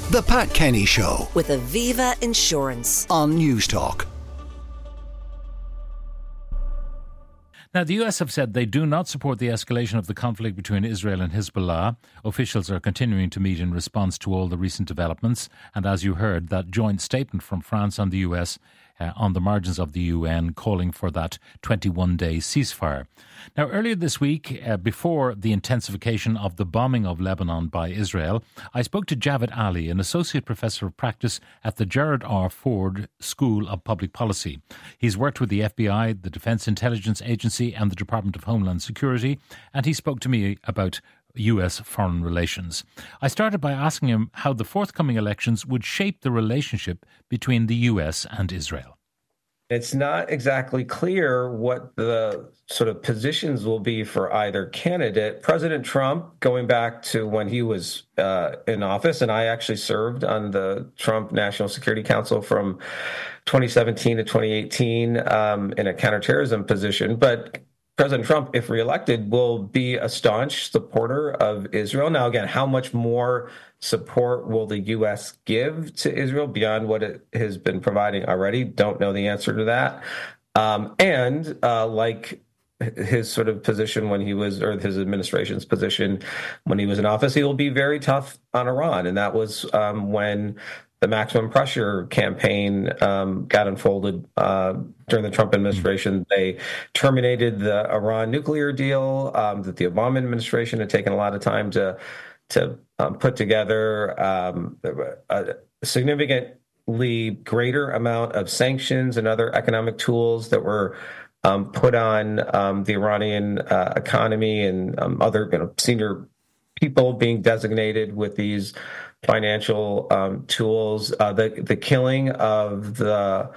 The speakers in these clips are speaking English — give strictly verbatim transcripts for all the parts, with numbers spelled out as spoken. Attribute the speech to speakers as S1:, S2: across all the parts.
S1: The Pat Kenny Show
S2: with Aviva Insurance
S1: on News Talk.
S3: Now, the U S have said they do not support the escalation of the conflict between Israel and Hezbollah. Officials are continuing to meet in response to all the recent developments. And as you heard, that joint statement from France and the U S uh, on the margins of the U N calling for that twenty-one day ceasefire. Now, earlier this week, uh, before the intensification of the bombing of Lebanon by Israel, I spoke to Javed Ali, an associate professor of practice at the Gerald R. Ford School of Public Policy. He's worked with the F B I, the Defense Intelligence Agency and the Department of Homeland Security, and he spoke to me about U S foreign relations. I started by asking him how the forthcoming elections would shape the relationship between the U S and Israel.
S4: It's not exactly clear what the sort of positions will be for either candidate. President Trump, going back to when he was uh, in office, and I actually served on the Trump National Security Council from twenty seventeen to twenty eighteen um, in a counterterrorism position. But President Trump, if reelected, will be a staunch supporter of Israel. Now, again, how much more support will the U S give to Israel beyond what it has been providing already? Don't know the answer to that. Um, and uh, like his sort of position when he was, or his administration's position when he was in office, he will be very tough on Iran. And that was um, when the maximum pressure campaign um, got unfolded uh, during the Trump administration. They terminated the Iran nuclear deal um, that the Obama administration had taken a lot of time to to um, put together. Um, a significantly greater amount of sanctions and other economic tools that were um, put on um, the Iranian uh, economy, and um, other you know, senior people being designated with these financial um, tools. Uh, the the killing of the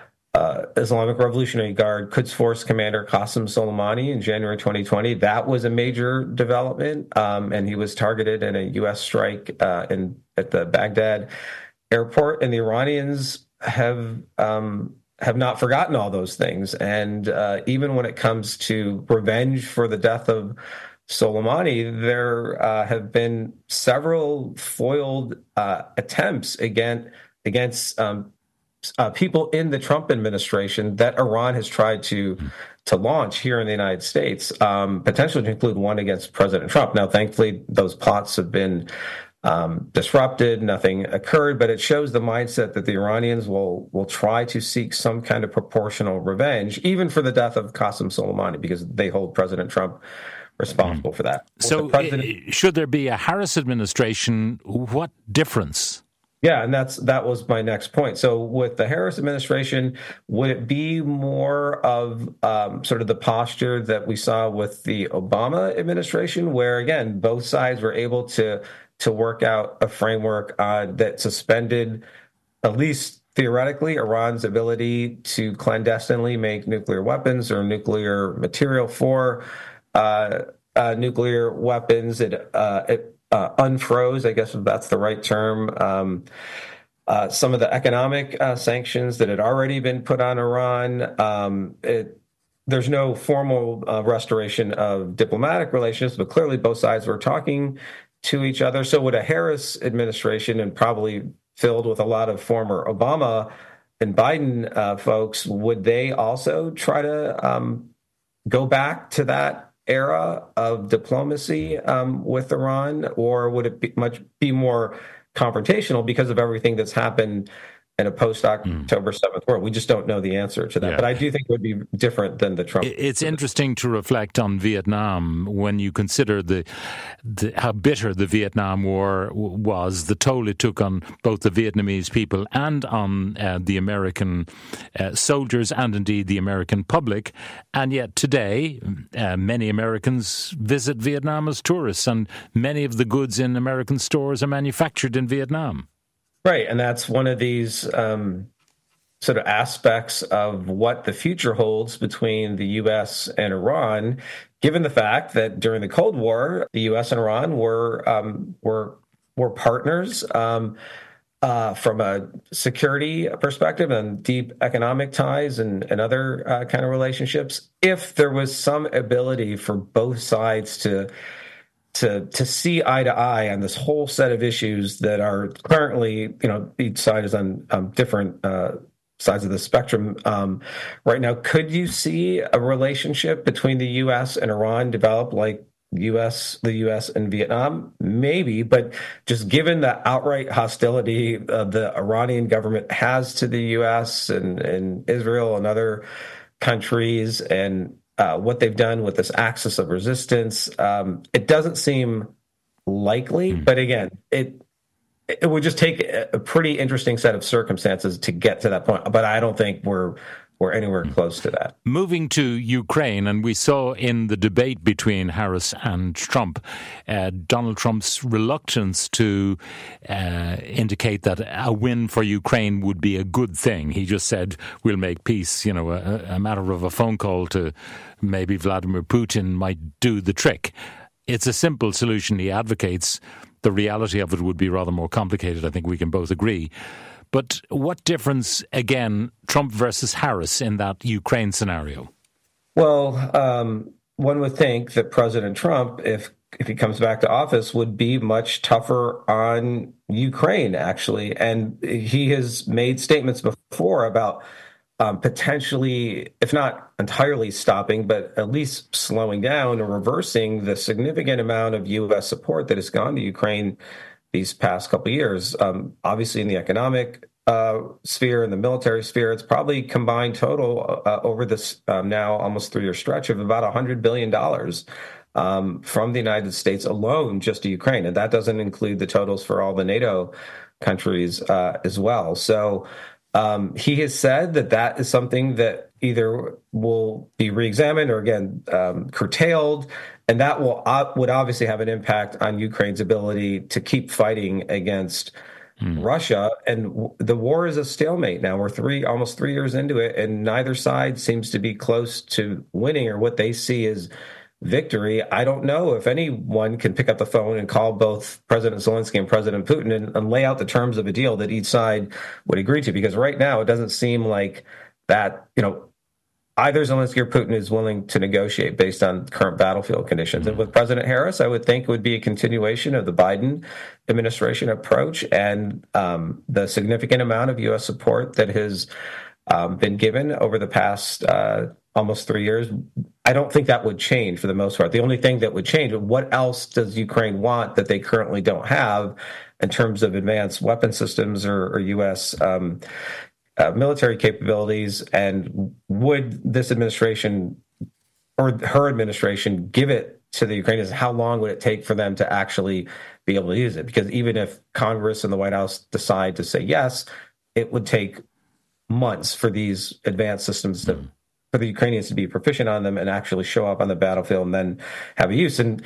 S4: uh, Islamic Revolutionary Guard Quds Force commander Qasem Soleimani in January twenty twenty, that was a major development, um, and he was targeted in a U S strike uh, in at the Baghdad airport. And the Iranians have um, have not forgotten all those things, and uh, even when it comes to revenge for the death of Soleimani, there uh, have been several foiled uh, attempts against against um, uh, people in the Trump administration that Iran has tried to to launch here in the United States, um, potentially to include one against President Trump. Now, thankfully, those plots have been um, disrupted. Nothing occurred, but it shows the mindset that the Iranians will will try to seek some kind of proportional revenge, even for the death of Qasem Soleimani, because they hold President Trump responsible for that.
S3: So president... should there be a Harris administration, what difference?
S4: Yeah, and that's that was my next point. So with the Harris administration, would it be more of um, sort of the posture that we saw with the Obama administration, where, again, both sides were able to to work out a framework uh, that suspended, at least theoretically, Iran's ability to clandestinely make nuclear weapons or nuclear material for Uh, uh, nuclear weapons? It, uh, it uh, unfroze, I guess if that's the right term, um, uh, some of the economic uh, sanctions that had already been put on Iran. Um, it, there's no formal uh, restoration of diplomatic relations, but clearly both sides were talking to each other. So would a Harris administration, and probably filled with a lot of former Obama and Biden uh, folks, would they also try to um, go back to that era of diplomacy um, with Iran, or would it be much be more confrontational because of everything that's happened in a post-October seventh world? We just don't know the answer to that. Yeah. But I do think it would be different than the Trump.
S3: It's interesting to reflect on Vietnam when you consider the, the how bitter the Vietnam War was, the toll it took on both the Vietnamese people and on uh, the American uh, soldiers and indeed the American public. And yet today, uh, many Americans visit Vietnam as tourists, and many of the goods in American stores are manufactured in Vietnam.
S4: Right, and that's one of these um, sort of aspects of what the future holds between the U S and Iran, given the fact that during the Cold War, the U S and Iran were um, were were partners um, uh, from a security perspective and deep economic ties and, and other uh, kind of relationships. If there was some ability for both sides to to to see eye to eye on this whole set of issues that are currently, you know, each side is on um, different uh, sides of the spectrum um, right now. Could you see a relationship between the U S and Iran develop like U S, the U S and Vietnam? Maybe, but just given the outright hostility uh, the Iranian government has to the U S and, and Israel and other countries, and uh, what they've done with this axis of resistance, um, it doesn't seem likely. Mm. But again, it it would just take a pretty interesting set of circumstances to get to that point. But I don't think we're we're anywhere close to that.
S3: Moving to Ukraine, and we saw in the debate between Harris and Trump, uh, Donald Trump's reluctance to uh, indicate that a win for Ukraine would be a good thing. He just said, we'll make peace. You know, a, a matter of a phone call to maybe Vladimir Putin might do the trick. It's a simple solution he advocates. The reality of it would be rather more complicated. I think we can both agree. But what difference, again, Trump versus Harris in that Ukraine scenario?
S4: Well, um, one would think that President Trump, if if he comes back to office, would be much tougher on Ukraine, actually. And he has made statements before about um, potentially, if not entirely stopping, but at least slowing down or reversing the significant amount of U S support that has gone to Ukraine these past couple of years. Um, obviously, in the economic uh, sphere and the military sphere, it's probably combined total uh, over this um, now almost three-year stretch of about one hundred billion dollars um, from the United States alone just to Ukraine. And that doesn't include the totals for all the NATO countries uh, as well. So um, he has said that that is something that either will be reexamined or, again, um, curtailed. And that will uh, would obviously have an impact on Ukraine's ability to keep fighting against mm. Russia. And w- the war is a stalemate now. We're three almost three years into it, and neither side seems to be close to winning or what they see as victory. I don't know if anyone can pick up the phone and call both President Zelensky and President Putin and, and lay out the terms of a deal that each side would agree to, because right now it doesn't seem like that, you know, either Zelensky or Putin is willing to negotiate based on current battlefield conditions. And with President Harris, I would think it would be a continuation of the Biden administration approach and um, the significant amount of U S support that has um, been given over the past uh, almost three years. I don't think that would change for the most part. The only thing that would change, what else does Ukraine want that they currently don't have in terms of advanced weapon systems or, or U S um Uh, military capabilities, and would this administration or her administration give it to the Ukrainians? How long would it take for them to actually be able to use it? Because even if Congress and the White House decide to say yes, it would take months for these advanced systems to, for the Ukrainians to be proficient on them and actually show up on the battlefield and then have a use. And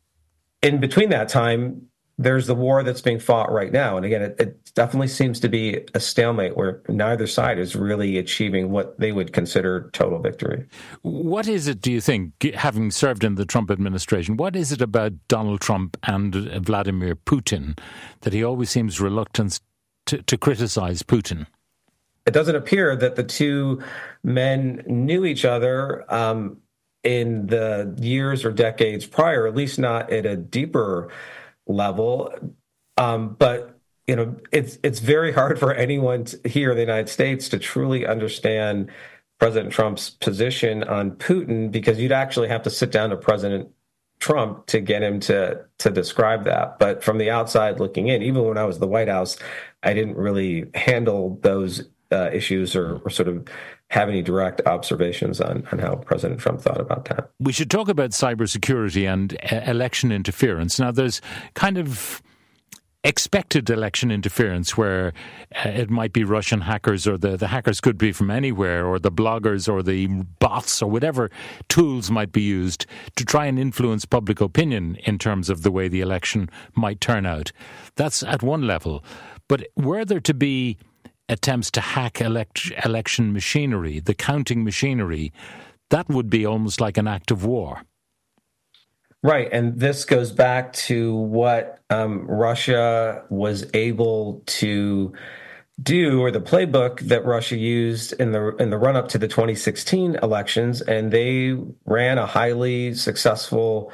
S4: in between that time, there's the war that's being fought right now. And again, it, it definitely seems to be a stalemate where neither side is really achieving what they would consider total victory.
S3: What is it, do you think, having served in the Trump administration, what is it about Donald Trump and Vladimir Putin that he always seems reluctant to, to criticize Putin?
S4: It doesn't appear that the two men knew each other um, in the years or decades prior, at least not at a deeper level. Um, but, you know, it's it's very hard for anyone to, here in the United States to truly understand President Trump's position on Putin, because you'd actually have to sit down to President Trump to get him to to describe that. But from the outside looking in, even when I was at the White House, I didn't really handle those uh, issues or, or sort of have any direct observations on, on how President Trump thought about that.
S3: We should talk about cybersecurity and uh, election interference. Now, there's kind of expected election interference where uh, it might be Russian hackers, or the, the hackers could be from anywhere, or the bloggers or the bots or whatever tools might be used to try and influence public opinion in terms of the way the election might turn out. That's at one level. But were there to be attempts to hack elect- election machinery, the counting machinery, that would be almost like an act of war.
S4: Right. And this goes back to what um, Russia was able to do, or the playbook that Russia used in the in the run-up to the twenty sixteen elections. And they ran a highly successful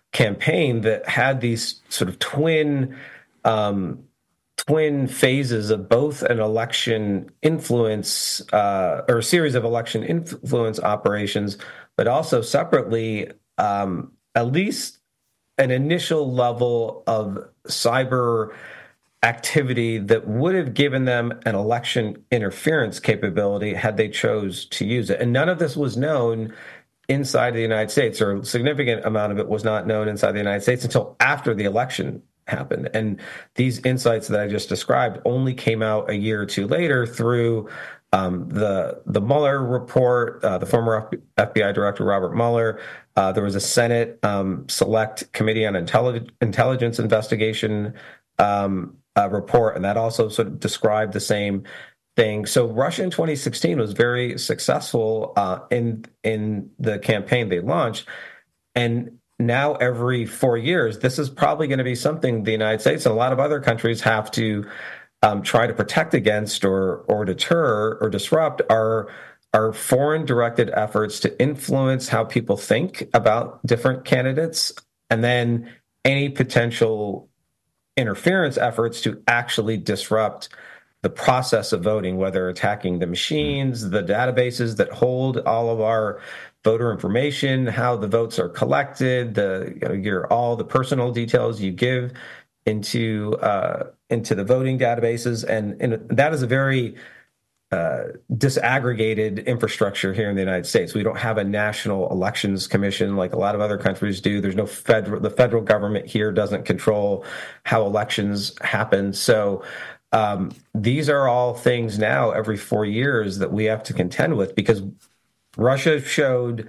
S4: campaign that had these sort of twin um, twin phases of both an election influence uh, or a series of election influence operations, but also separately, um, at least an initial level of cyber activity that would have given them an election interference capability had they chose to use it. And none of this was known inside the United States, or a significant amount of it was not known inside the United States until after the election happened. And these insights that I just described only came out a year or two later through um, the the Mueller report, uh, the former F B I director Robert Mueller. Uh, there was a Senate um, Select Committee on Intelli- Intelligence Investigation um, uh, report, and that also sort of described the same thing. So Russia in twenty sixteen was very successful uh, in in the campaign they launched, and now every four years, this is probably going to be something the United States and a lot of other countries have to um, try to protect against or or deter or disrupt our our foreign-directed efforts to influence how people think about different candidates, and then any potential interference efforts to actually disrupt the process of voting, whether attacking the machines, the databases that hold all of our voter information, how the votes are collected, the you know, your all the personal details you give into uh, into the voting databases, and, and that is a very uh, disaggregated infrastructure here in the United States. We don't have a national elections commission like a lot of other countries do. There's no federal. The federal government here doesn't control how elections happen. So um, these are all things now every four years that we have to contend with, because Russia showed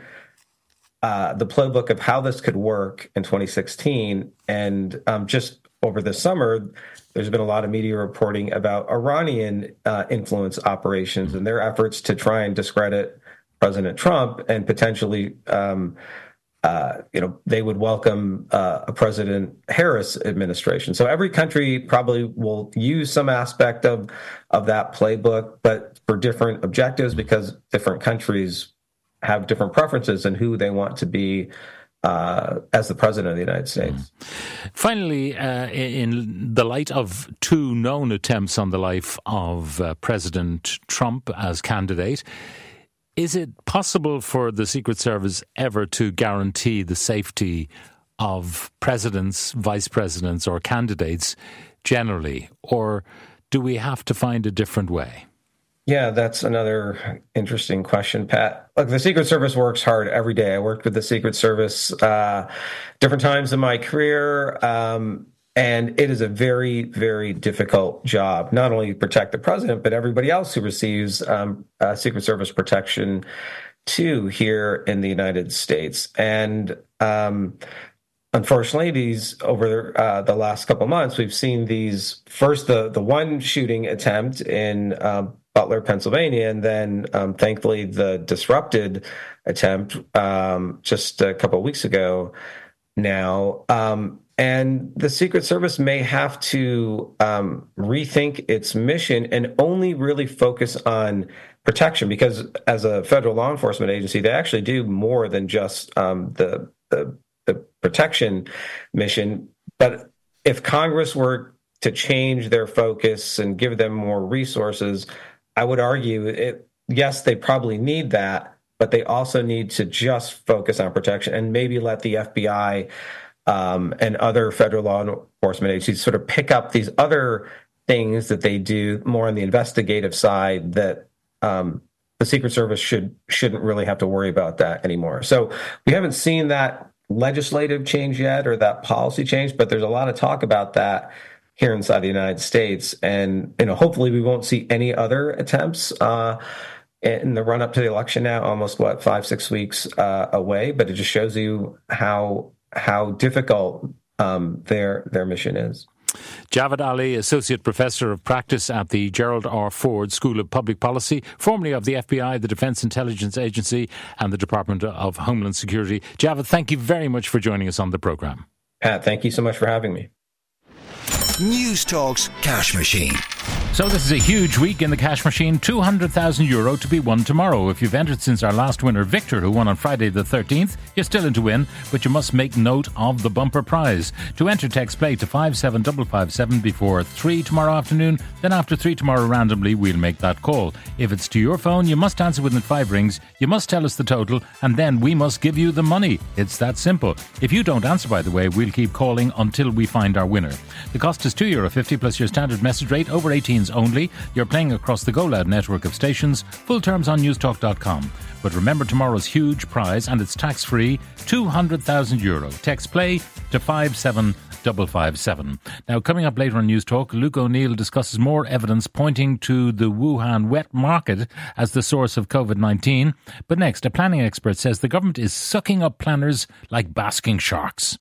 S4: uh, the playbook of how this could work in twenty sixteen. And um, just over the summer, there's been a lot of media reporting about Iranian uh, influence operations and their efforts to try and discredit President Trump, and potentially, um, uh, you know, they would welcome uh, a President Harris administration. So every country probably will use some aspect of of that playbook, but for different objectives, because different countries have different preferences in who they want to be uh, as the president of the United States.
S3: Finally, uh, in the light of two known attempts on the life of uh, President Trump as candidate, is it possible for the Secret Service ever to guarantee the safety of presidents, vice presidents, or candidates generally? Or do we have to find a different way?
S4: Yeah, that's another interesting question, Pat. Look, the Secret Service works hard every day. I worked with the Secret Service uh, different times in my career, um, and it is a very, very difficult job, not only to protect the president, but everybody else who receives um, uh, Secret Service protection too here in the United States. And um, unfortunately, these over uh, the last couple of months, we've seen these first the the one shooting attempt in um, Butler, Pennsylvania, and then um, thankfully the disrupted attempt um, just a couple of weeks ago now. Um, and the Secret Service may have to um, rethink its mission and only really focus on protection, because as a federal law enforcement agency, they actually do more than just um, the, the the protection mission. But if Congress were to change their focus and give them more resources, I would argue, it, yes, they probably need that, but they also need to just focus on protection and maybe let the F B I um, and other federal law enforcement agencies sort of pick up these other things that they do more on the investigative side, that um, the Secret Service should, shouldn't really have to worry about that anymore. So we haven't seen that legislative change yet, or that policy change, but there's a lot of talk about that here inside the United States. And, you know, hopefully we won't see any other attempts uh, in the run up to the election now, almost what, five, six weeks uh, away. But it just shows you how how difficult um, their their mission is.
S3: Javad Ali, Associate Professor of Practice at the Gerald R. Ford School of Public Policy, formerly of the F B I, the Defense Intelligence Agency, and the Department of Homeland Security. Javad, thank you very much for joining us on the programme.
S4: Pat, thank you so much for having me.
S1: News Talk's Cash Machine.
S3: So this is a huge week in the cash machine. two hundred thousand euro to be won tomorrow. If you've entered since our last winner, Victor, who won on Friday the thirteenth, you're still in to win, but you must make note of the bumper prize. To enter, text play to five seven five five seven before three tomorrow afternoon. Then after three tomorrow, randomly, we'll make that call. If it's to your phone, you must answer within five rings. You must tell us the total, and then we must give you the money. It's that simple. If you don't answer, by the way, we'll keep calling until we find our winner. The cost is two euro fifty plus your standard message rate, over eighteens only. You're playing across the Go Loud network of stations. Full terms on newstalk dot com. But remember tomorrow's huge prize, and it's tax-free, two hundred thousand euro. Text play to five seven five five seven. Now, coming up later on News Talk, Luke O'Neill discusses more evidence pointing to the Wuhan wet market as the source of COVID nineteen. But next, a planning expert says the government is sucking up planners like basking sharks.